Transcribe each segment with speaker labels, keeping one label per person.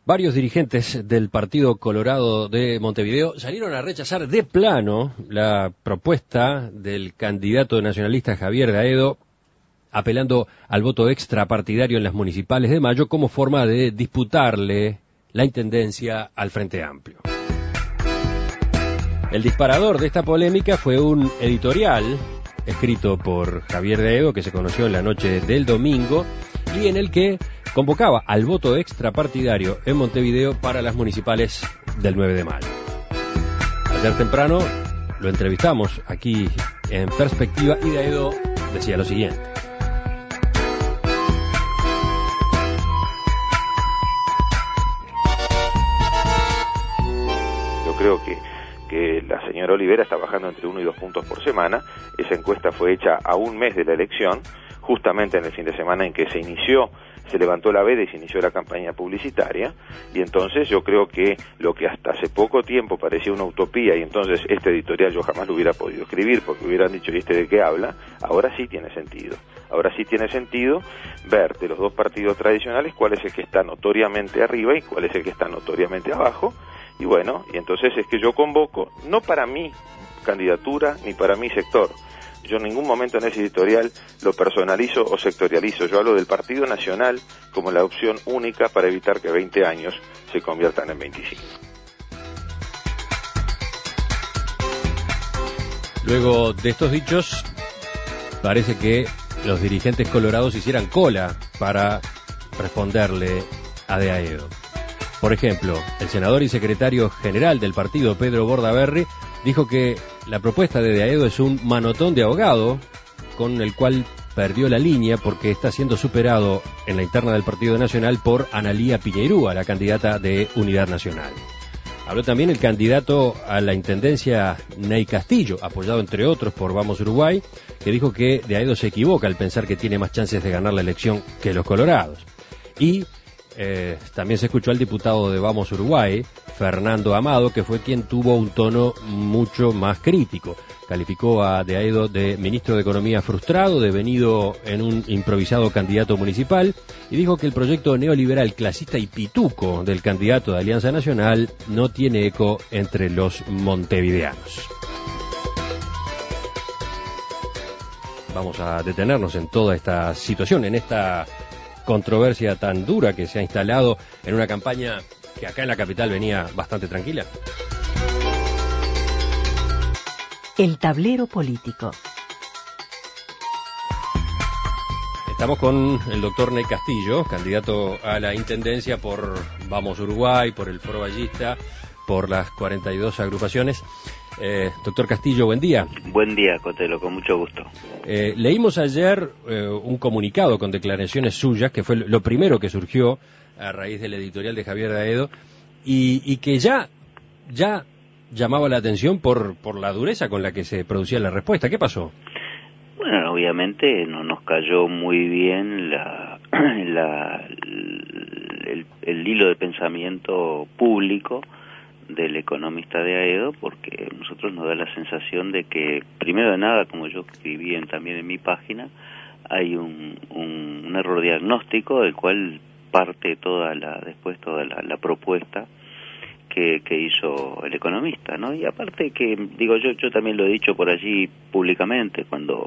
Speaker 1: Varios dirigentes del Partido Colorado de Montevideo salieron a rechazar de plano la propuesta del candidato nacionalista Javier Daedo, apelando al voto extrapartidario en las municipales de mayo como forma de disputarle la intendencia al Frente Amplio. El disparador de esta polémica fue un editorial escrito por Javier Daedo que se conoció en la noche del domingo y en el que convocaba al voto extrapartidario en Montevideo para las municipales del 9 de mayo. Ayer temprano lo entrevistamos aquí en Perspectiva y Daedo decía lo siguiente.
Speaker 2: Yo creo que la señora Olivera está bajando entre 1 y 2 puntos por semana. Esa encuesta fue hecha a un mes de la elección, justamente en el fin de semana en que se levantó la veda y se inició la campaña publicitaria, y entonces yo creo que lo que hasta hace poco tiempo parecía una utopía, y entonces este editorial yo jamás lo hubiera podido escribir porque hubieran dicho, ¿y este de qué habla? Ahora sí tiene sentido. Ahora sí tiene sentido ver de los dos partidos tradicionales cuál es el que está notoriamente arriba y cuál es el que está notoriamente abajo. Y bueno, y entonces es que yo convoco, no para mi candidatura ni para mi sector. Yo en ningún momento en ese editorial lo personalizo o sectorializo. Yo hablo del Partido Nacional como la opción única para evitar que 20 años se conviertan en 25.
Speaker 1: Luego de estos dichos, parece que los dirigentes colorados hicieran cola para responderle a Daedo. Por ejemplo, el senador y secretario general del partido, Pedro Bordaberry, dijo que la propuesta de Daedo es un manotón de ahogado con el cual perdió la línea porque está siendo superado en la interna del Partido Nacional por Analía Piñeirúa, la candidata de Unidad Nacional. Habló también el candidato a la intendencia Ney Castillo, apoyado entre otros por Vamos Uruguay, que dijo que Daedo se equivoca al pensar que tiene más chances de ganar la elección que los colorados. Y también se escuchó al diputado de Vamos Uruguay, Fernando Amado, que fue quien tuvo un tono mucho más crítico. Calificó a Daedo de ministro de Economía frustrado, devenido en un improvisado candidato municipal, y dijo que el proyecto neoliberal, clasista y pituco del candidato de Alianza Nacional no tiene eco entre los montevideanos. Vamos a detenernos en toda esta situación, en esta controversia tan dura que se ha instalado en una campaña que acá en la capital venía bastante tranquila.
Speaker 3: El tablero político.
Speaker 1: Estamos con el doctor Ney Castillo, candidato a la intendencia por Vamos Uruguay, por el Foro Ballista, por las 42 agrupaciones. Doctor Castillo, buen día.
Speaker 4: Buen día, Cotelo, con mucho gusto.
Speaker 1: Leímos ayer un comunicado con declaraciones suyas, que fue lo primero que surgió a raíz del editorial de Javier Daedo, y que ya llamaba la atención por la dureza con la que se producía la respuesta. ¿Qué pasó?
Speaker 4: Bueno, obviamente no nos cayó muy bien el hilo de pensamiento público del economista de Daedo, porque nosotros nos da la sensación de que, primero de nada, como yo escribí también en mi página, hay un error diagnóstico del cual parte toda la propuesta que hizo el economista, ¿no? Y aparte que, digo, yo también lo he dicho por allí públicamente, cuando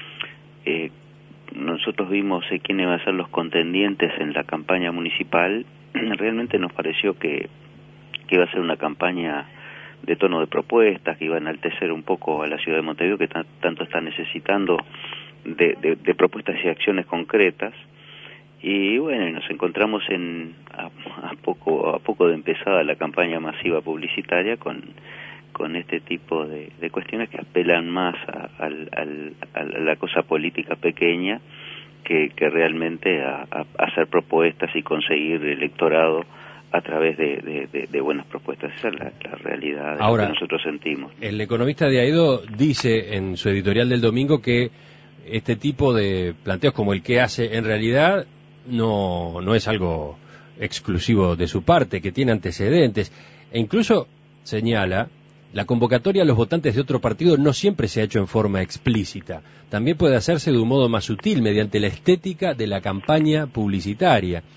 Speaker 4: nosotros vimos quiénes iban a ser los contendientes en la campaña municipal, realmente nos pareció que iba a ser una campaña de tono de propuestas, que iba a enaltecer un poco a la ciudad de Montevideo, que tanto está necesitando de propuestas y acciones concretas. Y bueno, nos encontramos a poco de empezada la campaña masiva publicitaria con este tipo de cuestiones que apelan más a la cosa política pequeña que realmente a hacer propuestas y conseguir electorado a través de buenas propuestas. Esa es la realidad de lo que nosotros sentimos.
Speaker 1: El economista de Daedo dice en su editorial del domingo que este tipo de planteos como el que hace en realidad no es algo exclusivo de su parte, que tiene antecedentes, e incluso señala: la convocatoria a los votantes de otro partido no siempre se ha hecho en forma explícita, también puede hacerse de un modo más sutil mediante la estética de la campaña publicitaria.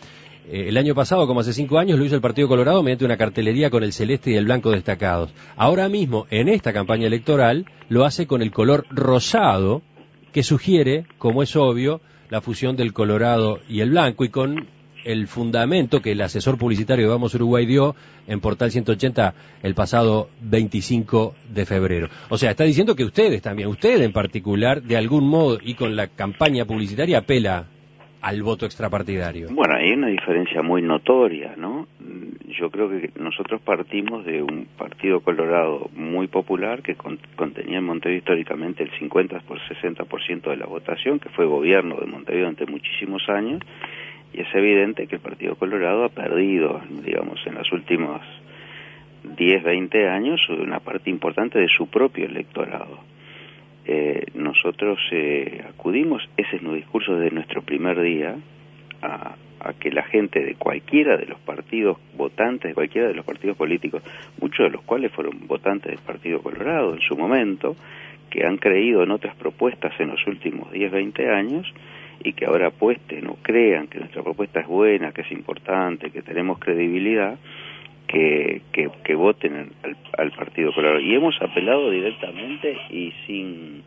Speaker 1: El año pasado, como hace 5 años, lo hizo el Partido Colorado mediante una cartelería con el celeste y el blanco destacados. Ahora mismo, en esta campaña electoral, lo hace con el color rosado, que sugiere, como es obvio, la fusión del colorado y el blanco, y con el fundamento que el asesor publicitario de Vamos Uruguay dio en Portal 180 el pasado 25 de febrero. O sea, está diciendo que ustedes también, usted en particular, de algún modo y con la campaña publicitaria, apela al voto extrapartidario.
Speaker 4: Bueno, hay una diferencia muy notoria, ¿no? Yo creo que nosotros partimos de un Partido Colorado muy popular que contenía en Montevideo históricamente el 50-60% de la votación, que fue gobierno de Montevideo durante muchísimos años, y es evidente que el Partido Colorado ha perdido, digamos, en los últimos 10, 20 años una parte importante de su propio electorado. Nosotros acudimos, ese es nuestro discurso desde nuestro primer día, a que la gente de cualquiera de los partidos votantes, de cualquiera de los partidos políticos, muchos de los cuales fueron votantes del Partido Colorado en su momento, que han creído en otras propuestas en los últimos 10, 20 años, y que ahora apuesten o crean que nuestra propuesta es buena, que es importante, que tenemos credibilidad, que voten al Partido Colorado. Y hemos apelado directamente y sin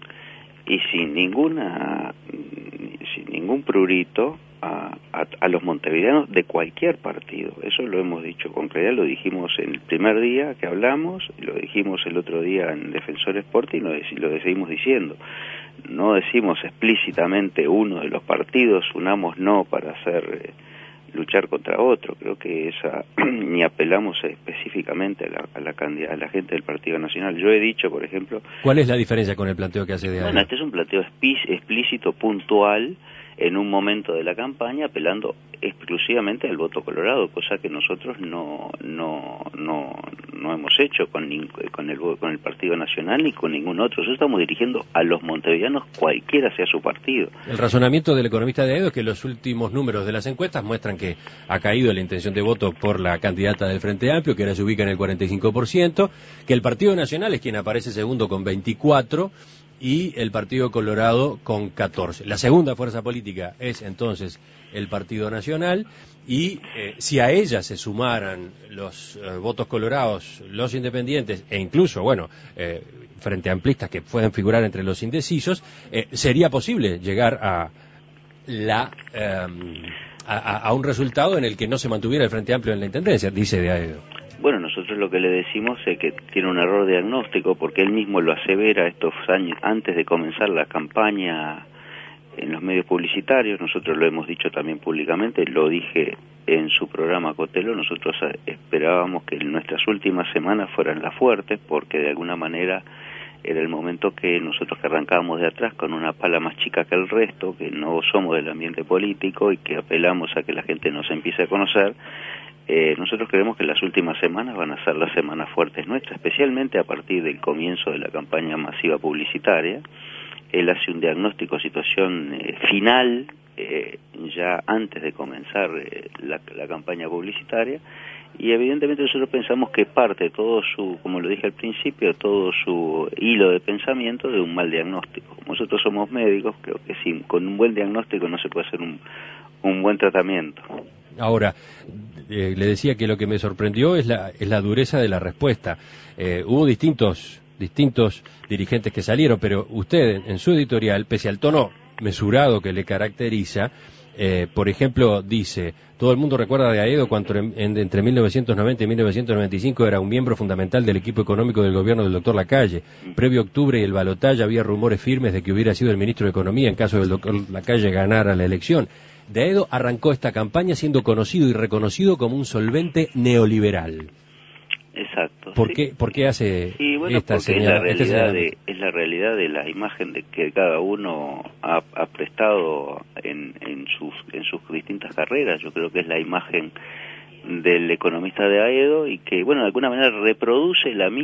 Speaker 4: ningún prurito a los montevideanos de cualquier partido. Eso lo hemos dicho con claridad, lo dijimos en el primer día que hablamos, lo dijimos el otro día en Defensor Sport y lo seguimos diciendo. No decimos explícitamente uno de los partidos, unamos no para luchar contra otro. Creo que ni apelamos específicamente a la gente del Partido Nacional. Yo he dicho, por ejemplo...
Speaker 1: ¿Cuál es la diferencia con el planteo que hace de ahí?
Speaker 4: Bueno, este es un planteo explícito, puntual, en un momento de la campaña, apelando exclusivamente al voto colorado, cosa que nosotros no hemos hecho con el Partido Nacional ni con ningún otro. Nosotros estamos dirigiendo a los montevideanos, cualquiera sea su partido.
Speaker 1: El razonamiento del economista de Aedo es que los últimos números de las encuestas muestran que ha caído la intención de voto por la candidata del Frente Amplio, que ahora se ubica en el 45%, que el Partido Nacional es quien aparece segundo con 24%, y el Partido Colorado con 14. La segunda fuerza política es entonces el Partido Nacional, y si a ella se sumaran los votos colorados, los independientes e incluso, frente amplistas que pueden figurar entre los indecisos, sería posible llegar a un resultado en el que no se mantuviera el Frente Amplio en la Intendencia, dice de Aedo.
Speaker 4: Bueno, nosotros lo que le decimos es que tiene un error diagnóstico, porque él mismo lo asevera estos años antes de comenzar la campaña en los medios publicitarios. Nosotros lo hemos dicho también públicamente, lo dije en su programa Cotelo. Nosotros esperábamos que nuestras últimas semanas fueran las fuertes, porque de alguna manera era el momento que nosotros que arrancábamos de atrás con una pala más chica que el resto, que no somos del ambiente político y que apelamos a que la gente nos empiece a conocer. Nosotros creemos que las últimas semanas van a ser las semanas fuertes nuestras, especialmente a partir del comienzo de la campaña masiva publicitaria. Él hace un diagnóstico de situación final ya antes de comenzar la campaña publicitaria, y evidentemente nosotros pensamos que parte todo como lo dije al principio, todo su hilo de pensamiento de un mal diagnóstico. Nosotros somos médicos, creo que con un buen diagnóstico no se puede hacer un buen tratamiento.
Speaker 1: Ahora, le decía que lo que me sorprendió es la dureza de la respuesta. Hubo distintos dirigentes que salieron, pero usted en su editorial, pese al tono mesurado que le caracteriza, por ejemplo, dice: todo el mundo recuerda de Aedo cuando entre 1990 y 1995 era un miembro fundamental del equipo económico del gobierno del doctor Lacalle. Previo a octubre y el balotaje había rumores firmes de que hubiera sido el ministro de Economía en caso del doctor Lacalle ganara la elección. De Aedo arrancó esta campaña siendo conocido y reconocido como un solvente neoliberal.
Speaker 4: Exacto.
Speaker 1: ¿Por qué hace esta
Speaker 4: señal? Es la realidad de la imagen de que cada uno ha prestado en sus distintas carreras. Yo creo que es la imagen del economista de Aedo, y que, de alguna manera reproduce la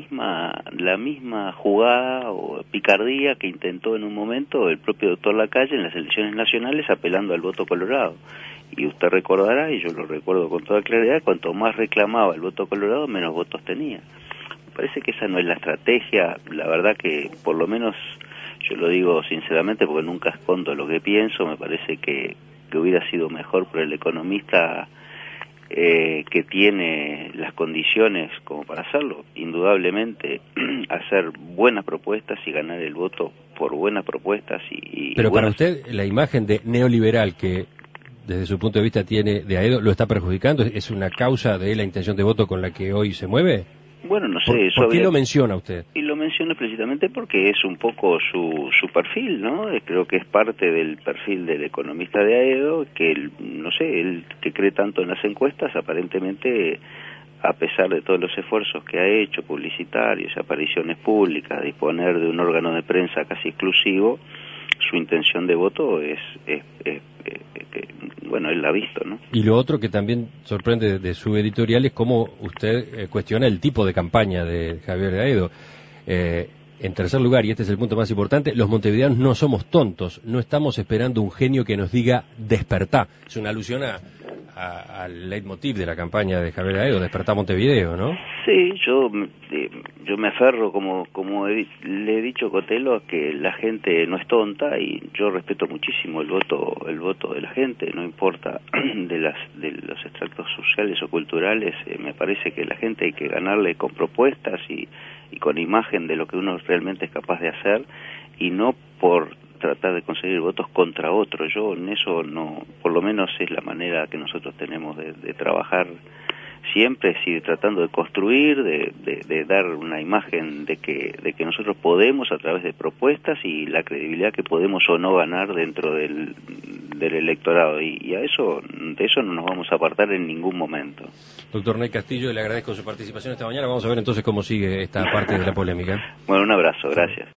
Speaker 4: misma jugada o picardía que intentó en un momento el propio doctor Lacalle en las elecciones nacionales, apelando al voto colorado. Y usted recordará, y yo lo recuerdo con toda claridad, cuanto más reclamaba el voto colorado, menos votos tenía. Me parece que esa no es la estrategia. La verdad que, por lo menos, yo lo digo sinceramente porque nunca escondo lo que pienso, me parece que hubiera sido mejor para el economista que tiene las condiciones como para hacerlo, indudablemente hacer buenas propuestas y ganar el voto por buenas propuestas
Speaker 1: Pero
Speaker 4: buenas...
Speaker 1: para usted, la imagen de neoliberal que desde su punto de vista tiene de Aedo, ¿lo está perjudicando? ¿Es una causa de la intención de voto con la que hoy se mueve?
Speaker 4: Bueno, no sé.
Speaker 1: ¿Por qué lo menciona usted?
Speaker 4: Y lo menciono precisamente porque es un poco su perfil, ¿no? Creo que es parte del perfil del economista de Aedo, que no sé, él que cree tanto en las encuestas, aparentemente, a pesar de todos los esfuerzos que ha hecho, publicitarios, apariciones públicas, disponer de un órgano de prensa casi exclusivo, su intención de voto es bueno, él la ha visto, ¿no?
Speaker 1: Y lo otro que también sorprende de su editorial es cómo usted cuestiona el tipo de campaña de Javier de Aedo. En tercer lugar, y este es el punto más importante, los montevideanos no somos tontos, no estamos esperando un genio que nos diga despertá. Es una alusión al leitmotiv de la campaña de Javier de Aedo, despertá Montevideo, ¿no?
Speaker 4: Sí, yo me aferro, como le he dicho a Cotelo, que la gente no es tonta, y yo respeto muchísimo el voto de la gente, no importa de los extractos sociales o culturales. Me parece que la gente hay que ganarle con propuestas y con imagen de lo que uno realmente es capaz de hacer, y no por tratar de conseguir votos contra otro. Yo en eso no, por lo menos es la manera que nosotros tenemos de trabajar siempre, sí, tratando de construir, de dar una imagen de que nosotros podemos, a través de propuestas y la credibilidad que podemos o no ganar dentro del electorado, y de eso no nos vamos a apartar en ningún momento.
Speaker 1: Doctor Ney Castillo, le agradezco su participación esta mañana. Vamos a ver entonces cómo sigue esta parte de la polémica.
Speaker 4: Bueno, un abrazo, gracias.